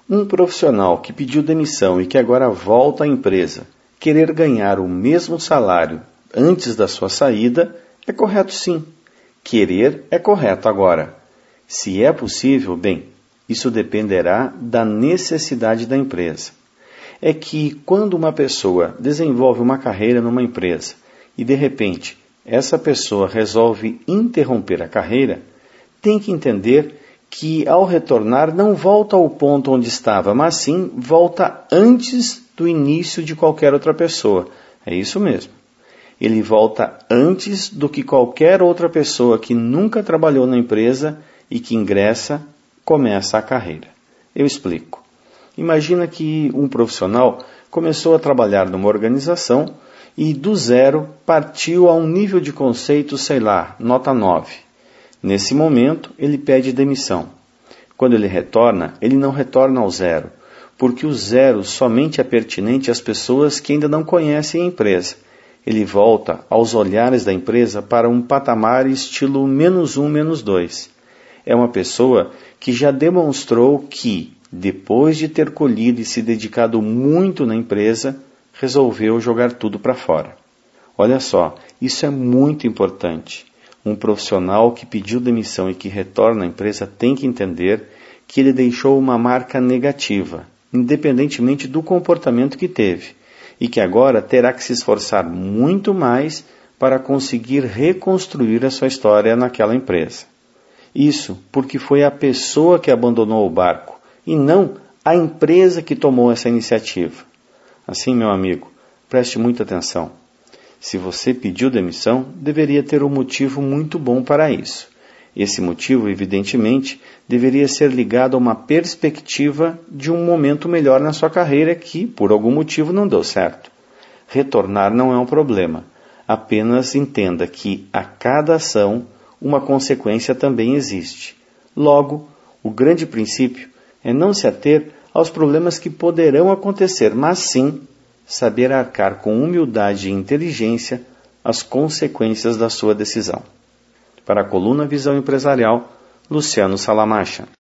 Um profissional que pediu demissão e que agora volta à empresa, querer ganhar o mesmo salário antes da sua saída é correto sim. Querer é correto agora. Se é possível, bem, isso dependerá da necessidade da empresa. É que quando uma pessoa desenvolve uma carreira numa empresa e de repente essa pessoa resolve interromper a carreira, tem que entender que ao retornar não volta ao ponto onde estava, mas sim volta antes do início de qualquer outra pessoa. É isso mesmo. Ele volta antes do que qualquer outra pessoa que nunca trabalhou na empresa e que ingressa, começa a carreira. Eu explico. Imagina que um profissional começou a trabalhar numa organização e do zero partiu a um nível de conceito, sei lá, nota 9. Nesse momento, ele pede demissão. Quando ele retorna, ele não retorna ao zero, porque o zero somente é pertinente às pessoas que ainda não conhecem a empresa. Ele volta aos olhares da empresa para um patamar estilo -1, -2. É uma pessoa que já demonstrou que, depois de ter colhido e se dedicado muito na empresa, resolveu jogar tudo para fora. Olha só, isso é muito importante. Um profissional que pediu demissão e que retorna à empresa tem que entender que ele deixou uma marca negativa, independentemente do comportamento que teve, e que agora terá que se esforçar muito mais para conseguir reconstruir a sua história naquela empresa. Isso porque foi a pessoa que abandonou o barco, e não a empresa que tomou essa iniciativa. Assim, meu amigo, preste muita atenção. Se você pediu demissão, deveria ter um motivo muito bom para isso. Esse motivo, evidentemente, deveria ser ligado a uma perspectiva de um momento melhor na sua carreira que, por algum motivo, não deu certo. Retornar não é um problema. Apenas entenda que a cada ação, uma consequência também existe. Logo, o grande princípio é não se ater aos problemas que poderão acontecer, mas sim saber arcar com humildade e inteligência as consequências da sua decisão. Para a coluna Visão Empresarial, Luciano Salamacha.